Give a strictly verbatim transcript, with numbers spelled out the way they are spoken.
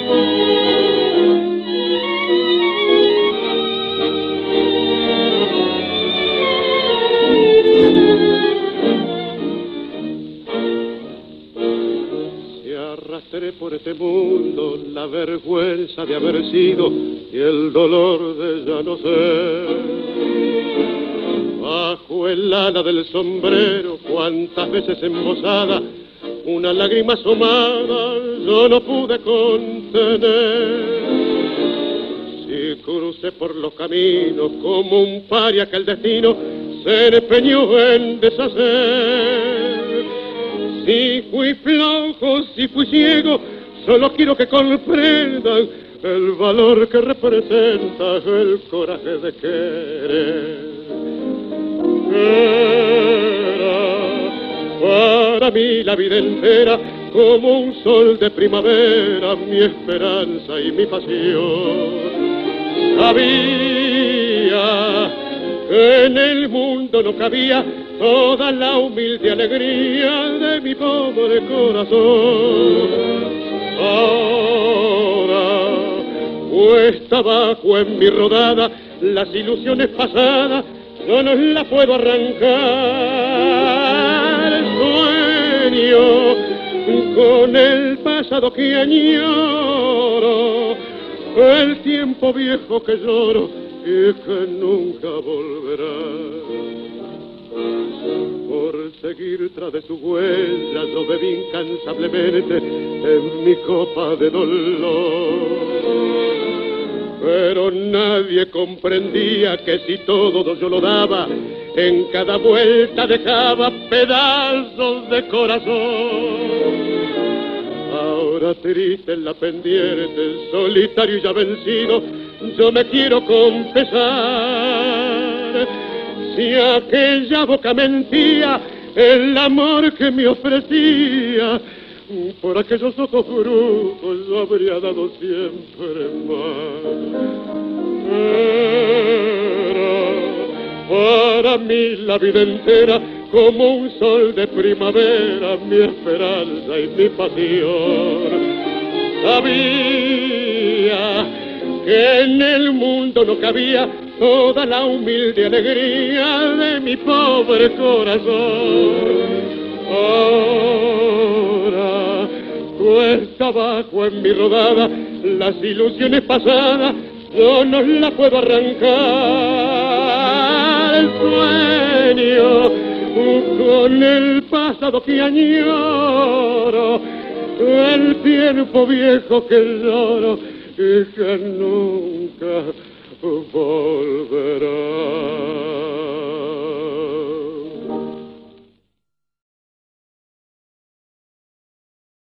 Por este mundo la vergüenza de haber sido y el dolor de ya no ser. Bajo el ala del sombrero, cuántas veces embosada, una lágrima asomada yo no pude contener. Si crucé por los caminos como un paria que el destino se empeñó en deshacer. Si fui flojo, si fui ciego, solo quiero que comprendan el valor que representa el coraje de querer. Era para mí la vida entera como un sol de primavera, mi esperanza y mi pasión. Sabía que en el mundo no cabía toda la humilde alegría de mi pobre corazón. Ahora, cuesta abajo en mi rodada, las ilusiones pasadas yo no las puedo arrancar. Sueño con el pasado que añoro, el tiempo viejo que lloro y que nunca volverá. Por seguir tras de su huella yo bebí incansablemente en mi copa de dolor. Pero nadie comprendía que si todo yo lo daba, en cada vuelta dejaba pedazos de corazón. Ahora triste en la pendiente, solitario y ya vencido, yo me quiero confesar. Si aquella boca mentía el amor que me ofrecía, por aquellos ojos brujos yo habría dado siempre más. Era para mí la vida entera como un sol de primavera, mi esperanza y mi pasión. Sabía que en el mundo no cabía toda la humilde alegría de mi pobre corazón. Ahora cuesta abajo en mi rodada, las ilusiones pasadas yo no las puedo arrancar. El sueño con el pasado que añoro, el tiempo viejo que lloro y que nunca volverá.